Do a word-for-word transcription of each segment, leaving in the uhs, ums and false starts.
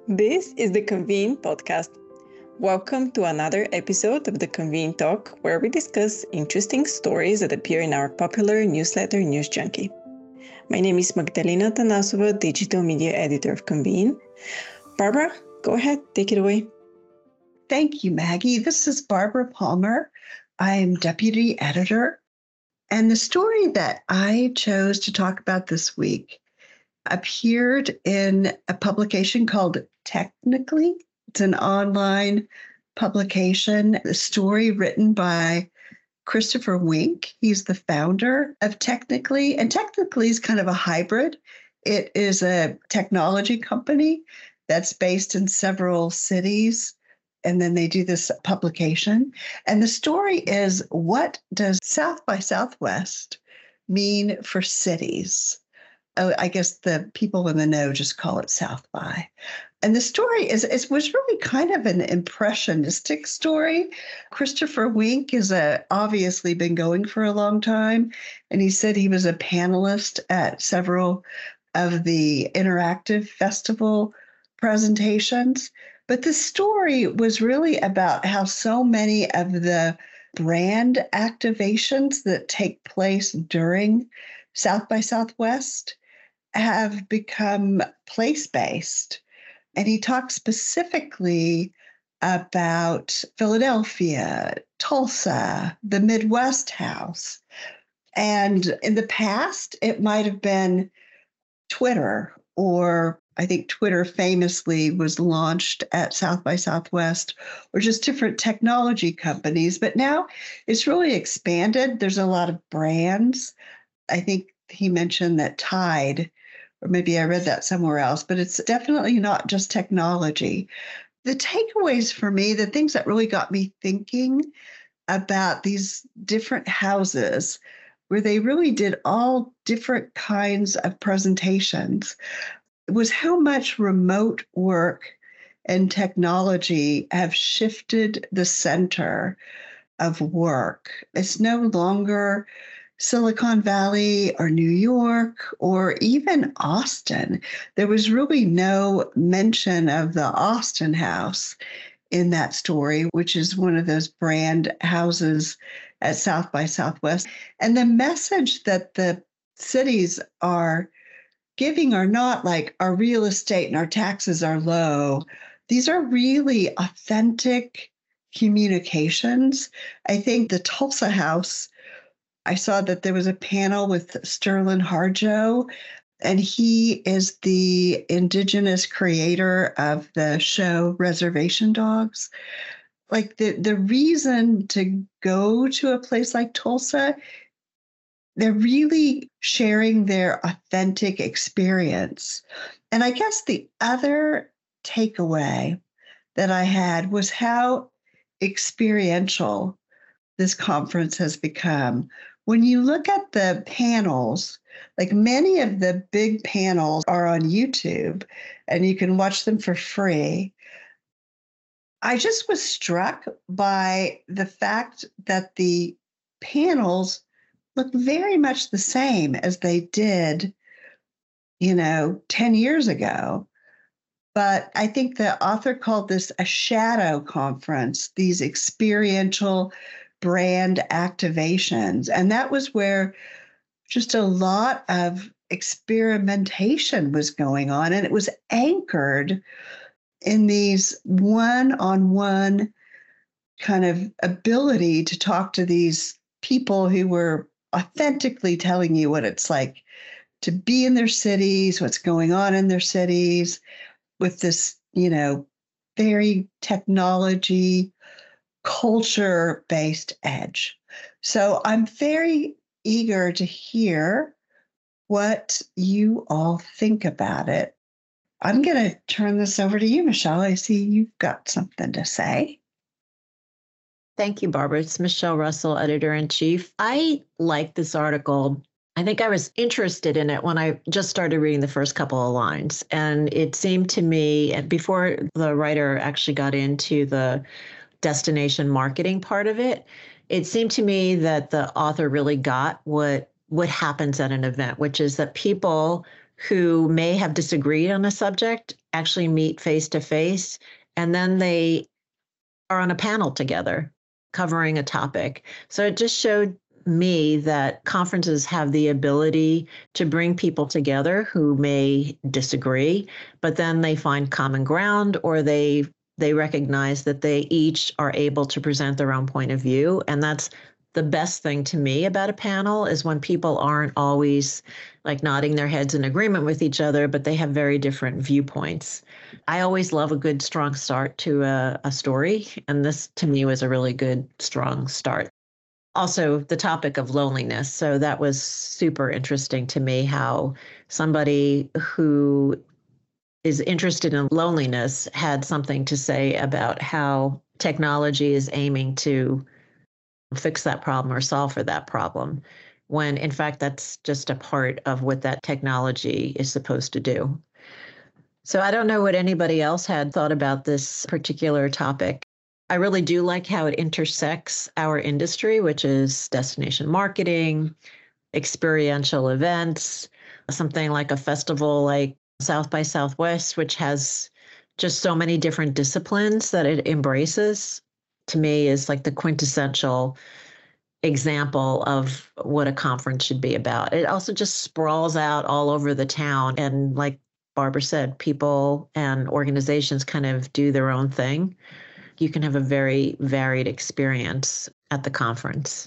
This is the Convene podcast. Welcome to another episode of the Convene Talk, where we discuss interesting stories that appear in our popular newsletter News Junkie. My name is Magdalena Tanasova, Digital Media Editor of Convene. Barbara, go ahead, take it away. Thank you, Maggie. This is Barbara Palmer. I am Deputy Editor. And the story that I chose to talk about this week appeared in a publication called Technically. It's an online publication, a story written by Christopher Wink. He's the founder of Technically, and Technically is kind of a hybrid. It is a technology company that's based in several cities, and then they do this publication. And the story is, what does South by Southwest mean for cities? Oh, I guess the people in the know just call it South by. And the story is, is was really kind of an impressionistic story. Christopher Wink is a, obviously been going for a long time, and he said he was a panelist at several of the interactive festival presentations. But the story was really about how so many of the brand activations that take place during South by Southwest have become place-based. And he talked specifically about Philadelphia, Tulsa, the Midwest House. And in the past, it might have been Twitter, or I think Twitter famously was launched at South by Southwest, or just different technology companies. But now it's really expanded. There's a lot of brands. I think he mentioned that Tide, or maybe I read that somewhere else, but it's definitely not just technology. The takeaways for me, the things that really got me thinking about these different houses, where they really did all different kinds of presentations, was how much remote work and technology have shifted the center of work. It's no longer Silicon Valley or New York or even Austin. There was really no mention of the Austin House in that story, which is one of those brand houses at South by Southwest. And the message that the cities are giving are not like our real estate and our taxes are low. These are really authentic communications. I think the Tulsa House, I saw that there was a panel with Sterling Harjo, and he is the indigenous creator of the show Reservation Dogs. Like the, the reason to go to a place like Tulsa, they're really sharing their authentic experience. And I guess the other takeaway that I had was how experiential this conference has become. When you look at the panels, like many of the big panels are on YouTube and you can watch them for free. I just was struck by the fact that the panels look very much the same as they did, you know, ten years ago. But I think the author called this a shadow conference, these experiential brand activations. And that was where just a lot of experimentation was going on. And it was anchored in these one-on-one kind of ability to talk to these people who were authentically telling you what it's like to be in their cities, what's going on in their cities, with this, you know, very technology, culture-based edge. So I'm very eager to hear what you all think about it. I'm going to turn this over to you, Michelle. I see you've got something to say. Thank you, Barbara. It's Michelle Russell, Editor-in-Chief. I like this article. I think I was interested in it when I just started reading the first couple of lines. And it seemed to me, before the writer actually got into the destination marketing part of it, it seemed to me that the author really got what what happens at an event, which is that people who may have disagreed on a subject actually meet face to face, and then they are on a panel together covering a topic. So it just showed me that conferences have the ability to bring people together who may disagree, but then they find common ground, or they they recognize that they each are able to present their own point of view. And that's the best thing to me about a panel, is when people aren't always like nodding their heads in agreement with each other, but they have very different viewpoints. I always love a good, strong start to a, a story. And this to me was a really good, strong start. Also, the topic of loneliness. So that was super interesting to me, how somebody who is interested in loneliness had something to say about how technology is aiming to fix that problem or solve for that problem, when in fact that's just a part of what that technology is supposed to do. So I don't know what anybody else had thought about this particular topic. I really do like how it intersects our industry, which is destination marketing, experiential events, something like a festival like South by Southwest, which has just so many different disciplines that it embraces. To me, is like the quintessential example of what a conference should be about. It also just sprawls out all over the town. And like Barbara said, people and organizations kind of do their own thing. You can have a very varied experience at the conference.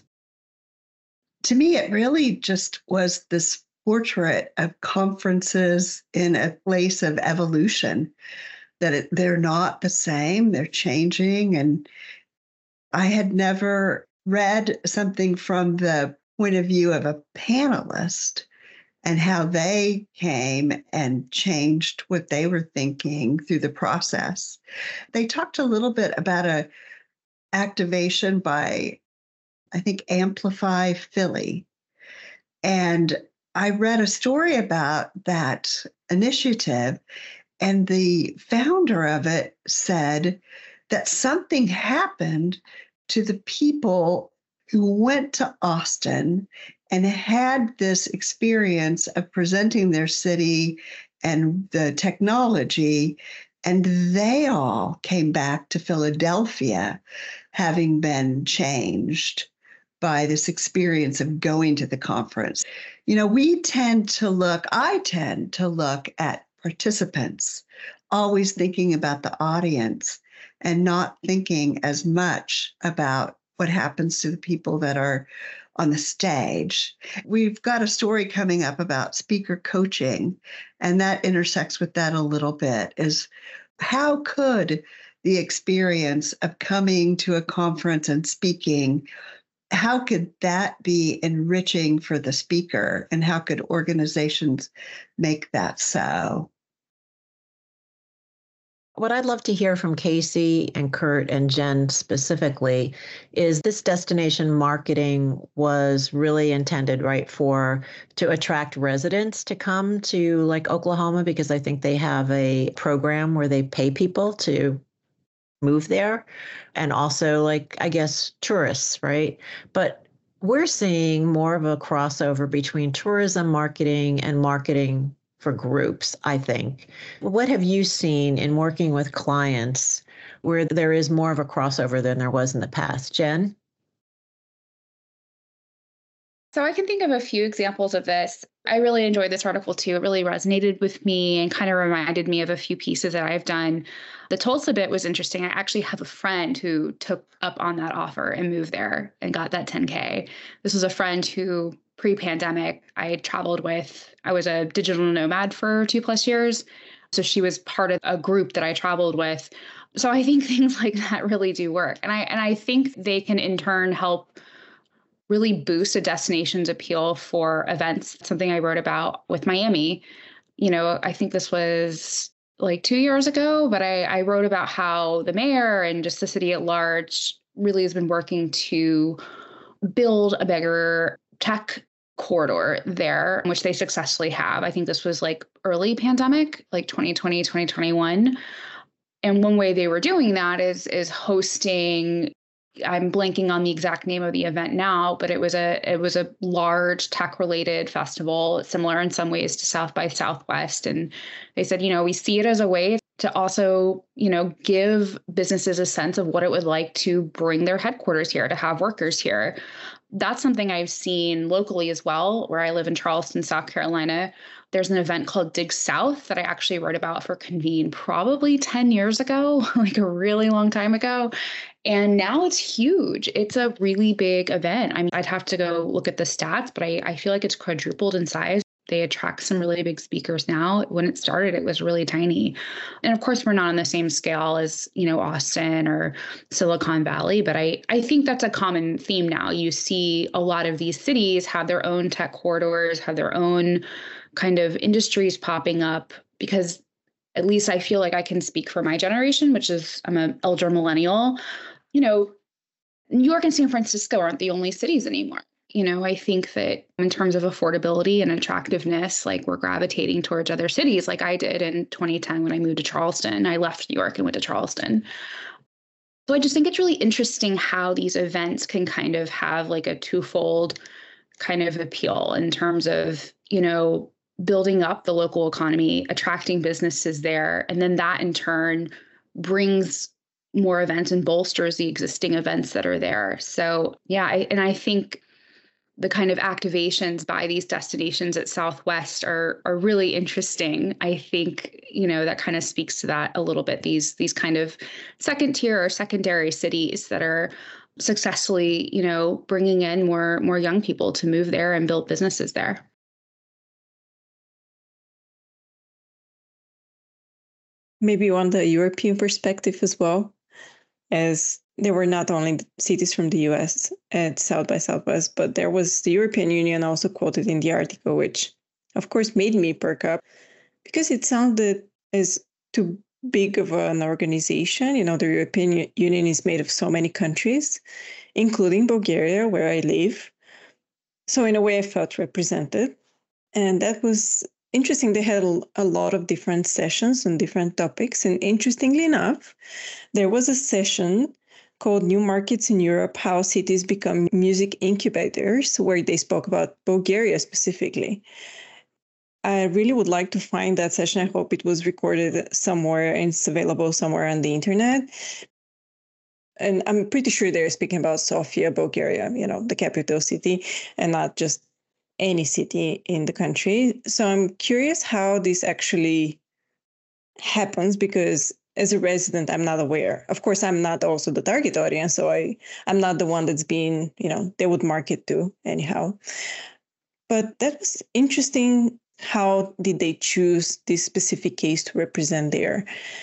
To me, it really just was this portrait of conferences in a place of evolution, that it, they're not the same, they're changing. And I had never read something from the point of view of a panelist and how they came and changed what they were thinking through the process. They talked a little bit about a activation by, I think, Amplify Philly. And I read a story about that initiative, and the founder of it said that something happened to the people who went to Austin and had this experience of presenting their city and the technology, and they all came back to Philadelphia having been changed by this experience of going to the conference. You know, we tend to look, I tend to look at participants, always thinking about the audience and not thinking as much about what happens to the people that are on the stage. We've got a story coming up about speaker coaching, and that intersects with that a little bit, is how could the experience of coming to a conference and speaking, how could that be enriching for the speaker, and how could organizations make that so? What I'd love to hear from Casey and Kurt and Jen specifically is this destination marketing was really intended, right, for to attract residents to come to like Oklahoma, because I think they have a program where they pay people to move there, and also like, I guess, tourists, right? But we're seeing more of a crossover between tourism marketing and marketing for groups, I think. What have you seen in working with clients where there is more of a crossover than there was in the past? Jen? So I can think of a few examples of this. I really enjoyed this article too. It really resonated with me and kind of reminded me of a few pieces that I've done. The Tulsa bit was interesting. I actually have a friend who took up on that offer and moved there and got that ten K. This was a friend who pre-pandemic I had traveled with. I was a digital nomad for two plus years. So she was part of a group that I traveled with. So I think things like that really do work. And I and I think they can in turn help really boost a destination's appeal for events. Something I wrote about with Miami. You know, I think this was like two years ago, but I, I wrote about how the mayor and just the city at large really has been working to build a bigger tech corridor there, which they successfully have. I think this was like early pandemic, like twenty twenty, twenty twenty-one. And one way they were doing that is, is hosting, I'm blanking on the exact name of the event now, but it was a it was a large tech-related festival, similar in some ways to South by Southwest. And they said, you know, we see it as a way to also, you know, give businesses a sense of what it would like to bring their headquarters here, to have workers here. That's something I've seen locally as well, where I live in Charleston, South Carolina. There's an event called Dig South that I actually wrote about for Convene probably ten years ago, like a really long time ago. And now it's huge. It's a really big event. I mean, I'd have to go look at the stats, but I, I feel like it's quadrupled in size. They attract some really big speakers now. When it started, it was really tiny. And of course, we're not on the same scale as, you know, Austin or Silicon Valley, but I, I think that's a common theme now. You see a lot of these cities have their own tech corridors, have their own kind of industries popping up, because at least I feel like I can speak for my generation, which is I'm an elder millennial. You know, New York and San Francisco aren't the only cities anymore. You know, I think that in terms of affordability and attractiveness, like we're gravitating towards other cities like I did in twenty ten when I moved to Charleston. I left New York and went to Charleston. So I just think it's really interesting how these events can kind of have like a twofold kind of appeal in terms of, you know, building up the local economy, attracting businesses there, and then that in turn brings more events and bolsters the existing events that are there. So yeah, I, and I think the kind of activations by these destinations at Southwest are are really interesting. I think, you know, that kind of speaks to that a little bit. These these kind of second tier or secondary cities that are successfully, you know, bringing in more more young people to move there and build businesses there. Maybe on the European perspective as well, as there were not only cities from the U S at South by Southwest, but there was the European Union also quoted in the article, which of course made me perk up because it sounded as too big of an organization. You know, the European Union is made of so many countries, including Bulgaria, where I live. So in a way, I felt represented. And that was interesting. They had a lot of different sessions on different topics. And interestingly enough, there was a session called New Markets in Europe, How Cities Become Music Incubators, where they spoke about Bulgaria specifically. I really would like to find that session. I hope it was recorded somewhere and it's available somewhere on the internet. And I'm pretty sure they're speaking about Sofia, Bulgaria, you know, the capital city, and not just any city in the country. So I'm curious how this actually happens, because as a resident, I'm not aware. Of course, I'm not also the target audience, so I, I'm not the one that's being, you know, they would market to anyhow. But that was interesting. How did they choose this specific case to represent there?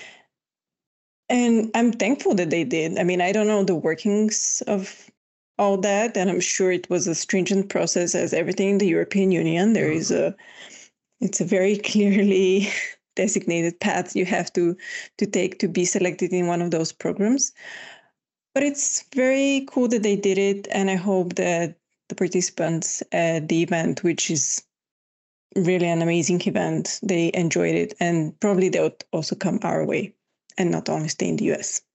And I'm thankful that they did. I mean, I don't know the workings of all that, and I'm sure it was a stringent process as everything in the European Union. There is a, it's a very clearly designated path you have to to take to be selected in one of those programs. But it's very cool that they did it, and I hope that the participants at the event, which is really an amazing event, they enjoyed it, and probably they'll also come our way and not only stay in the U S.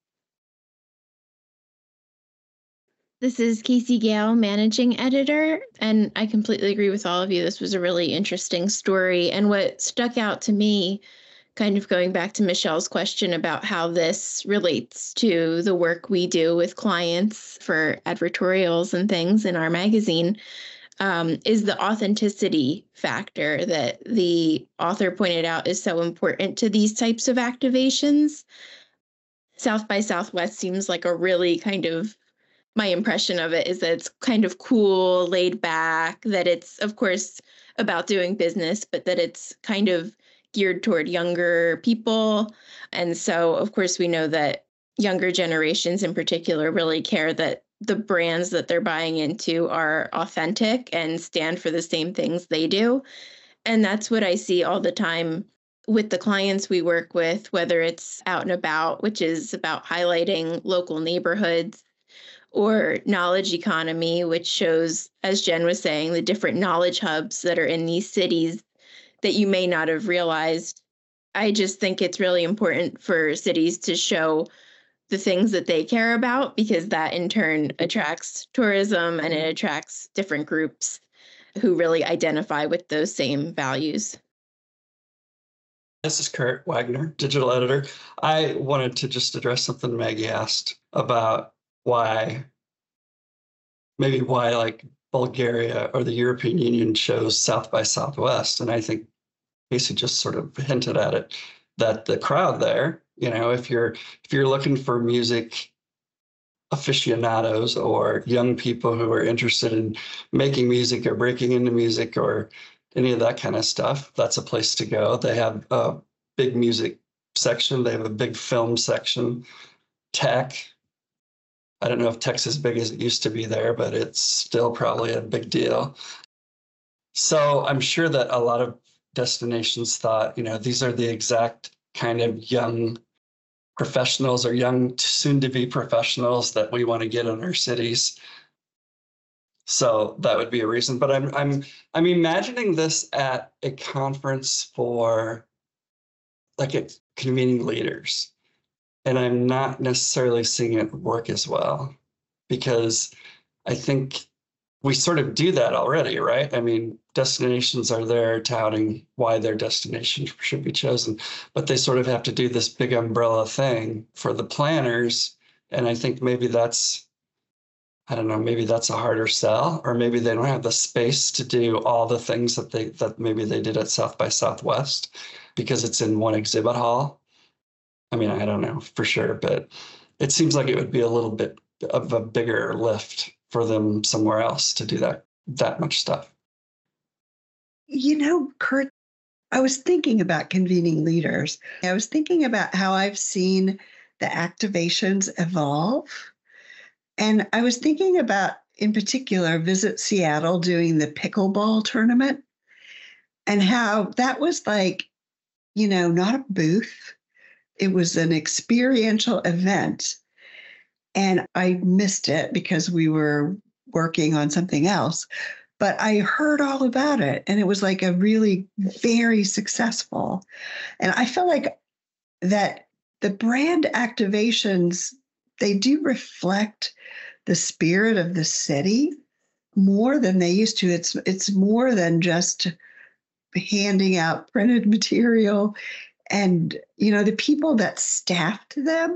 This is Casey Gale, managing editor, and I completely agree with all of you. This was a really interesting story. And what stuck out to me, kind of going back to Michelle's question about how this relates to the work we do with clients for advertorials and things in our magazine, um, is the authenticity factor that the author pointed out is so important to these types of activations. South by Southwest seems like a really kind of, my impression of it is that it's kind of cool, laid back, that it's, of course, about doing business, but that it's kind of geared toward younger people. And so, of course, we know that younger generations in particular really care that the brands that they're buying into are authentic and stand for the same things they do. And that's what I see all the time with the clients we work with, whether it's Out and About, which is about highlighting local neighborhoods, or Knowledge Economy, which shows, as Jen was saying, the different knowledge hubs that are in these cities that you may not have realized. I just think it's really important for cities to show the things that they care about, because that in turn attracts tourism and it attracts different groups who really identify with those same values. This is Kurt Wagner, digital editor. I wanted to just address something Maggie asked about why, maybe why like Bulgaria or the European Union chose South by Southwest. And I think Casey just sort of hinted at it, that the crowd there, you know, if you're if you're looking for music aficionados or young people who are interested in making music or breaking into music or any of that kind of stuff, that's a place to go. They have a big music section. They have a big film section. Tech. I don't know if tech's as big as it used to be there, but it's still probably a big deal. So I'm sure that a lot of destinations thought, you know, these are the exact kind of young professionals or young soon-to-be professionals that we want to get in our cities. So that would be a reason. But I'm I'm I'm imagining this at a conference for like a convening leaders. And I'm not necessarily seeing it work as well, because I think we sort of do that already, right? I mean, destinations are there touting why their destination should be chosen, but they sort of have to do this big umbrella thing for the planners. And I think maybe that's, I don't know, maybe that's a harder sell, or maybe they don't have the space to do all the things that they that maybe they did at South by Southwest because it's in one exhibit hall. I mean, I don't know for sure, but it seems like it would be a little bit of a bigger lift for them somewhere else to do that that much stuff. You know, Kurt, I was thinking about convening leaders. I was thinking about how I've seen the activations evolve. And I was thinking about, in particular, Visit Seattle doing the pickleball tournament and how that was like, you know, not a booth. It was an experiential event. And I missed it because we were working on something else. But I heard all about it. And it was like a really very successful. And I feel like that the brand activations, they do reflect the spirit of the city more than they used to. It's it's more than just handing out printed material. And, you know, the people that staffed them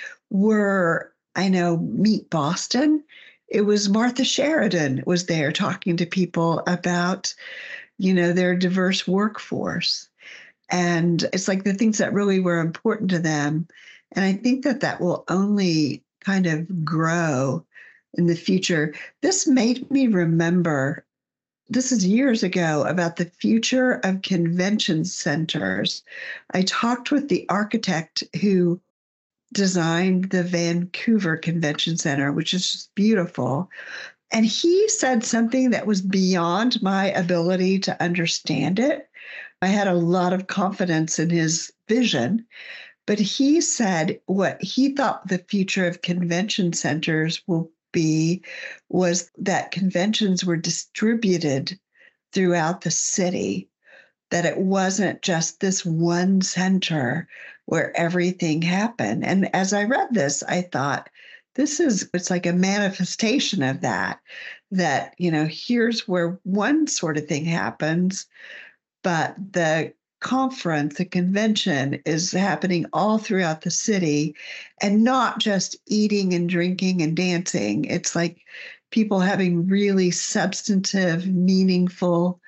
were, I know, Meet Boston. It was Martha Sheridan was there talking to people about, you know, their diverse workforce. And it's like the things that really were important to them. And I think that that will only kind of grow in the future. This made me remember, this is years ago, about the future of convention centers. I talked with the architect who designed the Vancouver Convention Center, which is just beautiful. And he said something that was beyond my ability to understand it. I had a lot of confidence in his vision, but he said what he thought the future of convention centers will be was that conventions were distributed throughout the city, that it wasn't just this one center where everything happened. And as I read this, I thought, this is, it's like a manifestation of that, that, you know, here's where one sort of thing happens, but the conference, the convention is happening all throughout the city and not just eating and drinking and dancing. It's like people having really substantive, meaningful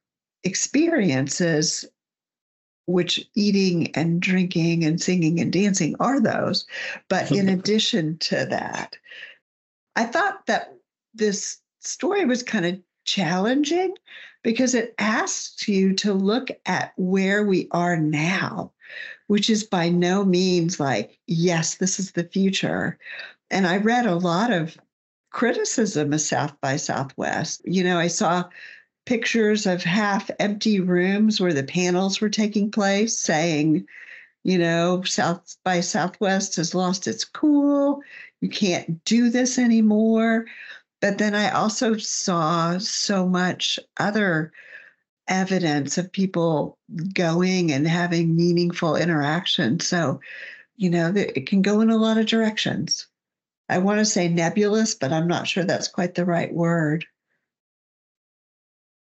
experiences, which eating and drinking and singing and dancing are those. But in addition to that, I thought that this story was kind of challenging because it asks you to look at where we are now, which is by no means like, yes, this is the future. And I read a lot of criticism of South by Southwest. You know, I saw pictures of half empty rooms where the panels were taking place saying, you know, South by Southwest has lost its cool. You can't do this anymore. But then I also saw so much other evidence of people going and having meaningful interaction. So, you know, it can go in a lot of directions. I want to say nebulous, but I'm not sure that's quite the right word.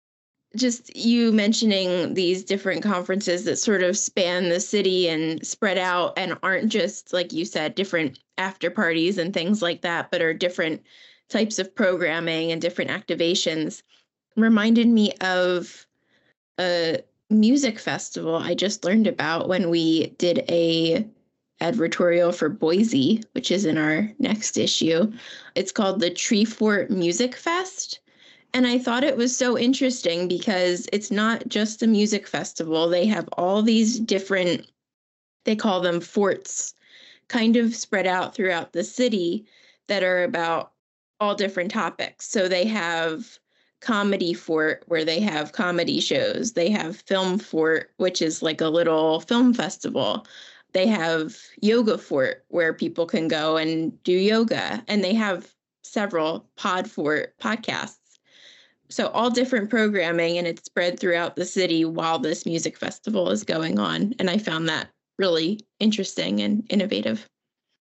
just you mentioning these different conferences that sort of span the city and spread out and aren't just, like you said, different after parties and things like that, but are different types of programming and different activations, reminded me of a music festival I just learned about when we did a advertorial for Boise, which is in our next issue. It's called the Treefort Music Fest. And I thought it was so interesting because it's not just a music festival. They have all these different, they call them forts, kind of spread out throughout the city that are about all different topics. So they have Comedy Fort, where they have comedy shows. They have Film Fort, which is like a little film festival. They have Yoga Fort, where people can go and do yoga. And they have several Pod Fort podcasts. So all different programming, and it's spread throughout the city while this music festival is going on. And I found that really interesting and innovative.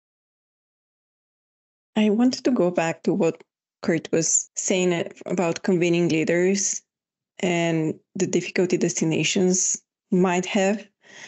I wanted to go back to what Kurt was saying about convening leaders and the difficulty destinations might have.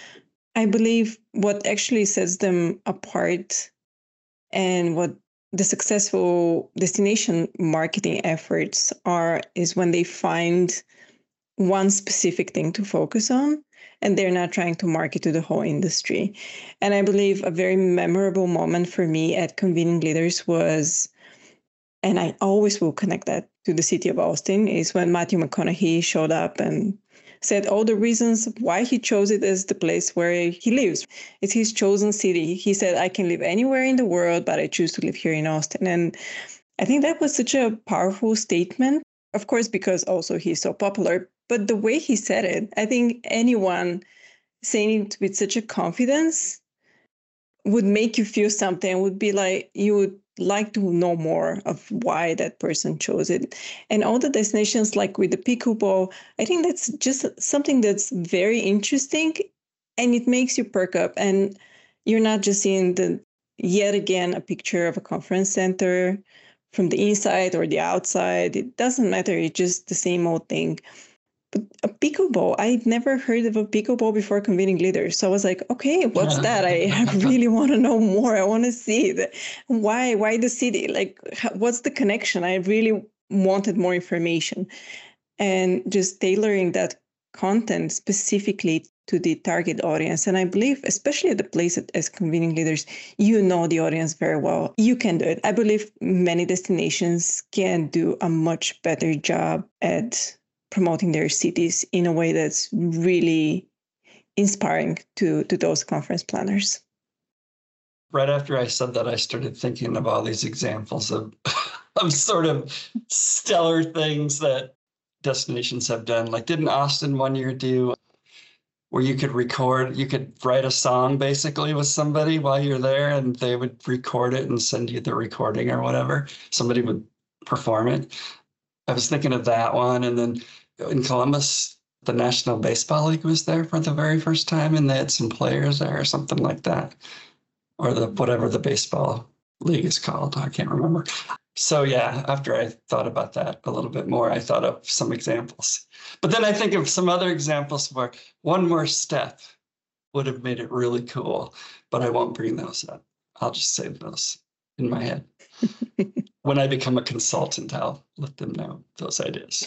I believe what actually sets them apart and what the successful destination marketing efforts are is when they find one specific thing to focus on and they're not trying to market to the whole industry. And I believe a very memorable moment for me at Convening Leaders was, and I always will connect that to the city of Austin, is when Matthew McConaughey showed up and said all the reasons why he chose it as the place where he lives. It's his chosen city. He said, I can live anywhere in the world, but I choose to live here in Austin. And I think that was such a powerful statement, of course, because also he's so popular. But the way he said it, I think anyone saying it with such a confidence would make you feel something, would be like, you would like to know more of why that person chose it. And all the destinations, like with the pickleball, I think that's just something that's very interesting and it makes you perk up. And you're not just seeing the, yet again, a picture of a conference center from the inside or the outside. It doesn't matter. It's just the same old thing. But a pickleball, I'd never heard of a pickleball before Convening Leaders. So I was like, okay, what's that? I really want to know more. I want to see it. Why, why the city? Like, how, what's the connection? I really wanted more information. And just tailoring that content specifically to the target audience. And I believe, especially at the place as Convening Leaders, you know the audience very well. You can do it. I believe many destinations can do a much better job at promoting their cities in a way that's really inspiring to, to those conference planners. Right after I said that, I started thinking of all these examples of, of sort of stellar things that destinations have done. Like, didn't Austin one year do where you could record, you could write a song basically with somebody while you're there and they would record it and send you the recording or whatever. Somebody would perform it. I was thinking of that one. And then in Columbus, the National Baseball League was there for the very first time and they had some players there or something like that. Or the whatever the baseball league is called. I can't remember. So yeah, after I thought about that a little bit more, I thought of some examples. But then I think of some other examples where one more step would have made it really cool, but I won't bring those up. I'll just save those in my head. When I become a consultant, I'll let them know those ideas.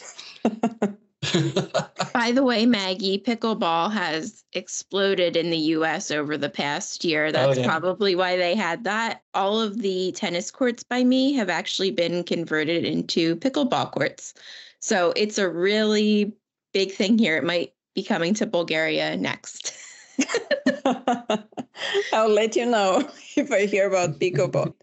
By the way, Maggie, pickleball has exploded in the U S over the past year. That's oh, yeah. probably why they had that. All of the tennis courts by me have actually been converted into pickleball courts. So it's a really big thing here. It might be coming to Bulgaria next. I'll let you know if I hear about pickleball.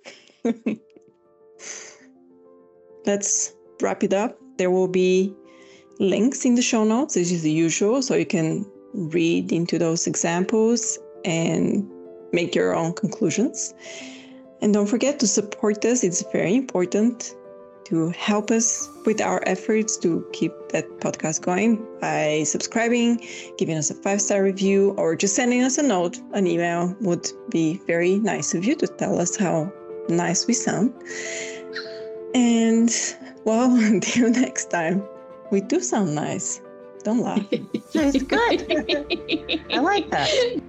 Let's wrap it up. There will be links in the show notes, as is the usual, so you can read into those examples and make your own conclusions. And don't forget to support us. It's very important to help us with our efforts to keep that podcast going by subscribing, giving us a five-star review, or just sending us a note. An email would be very nice of you to tell us how nice we sound. And, well, until next time. We do sound nice. Don't laugh. It's good. I like that.